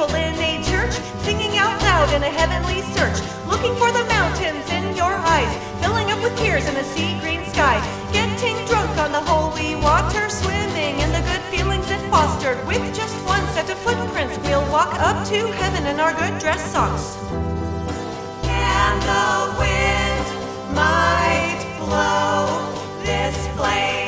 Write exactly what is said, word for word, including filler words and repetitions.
people in a church, singing out loud in a heavenly search, looking for the mountains in your eyes, filling up with tears in a sea green sky, getting drunk on the holy water, swimming in the good feelings it fostered. With just one set of footprints, we'll walk up to heaven in our good dress socks. And the wind might blow this flame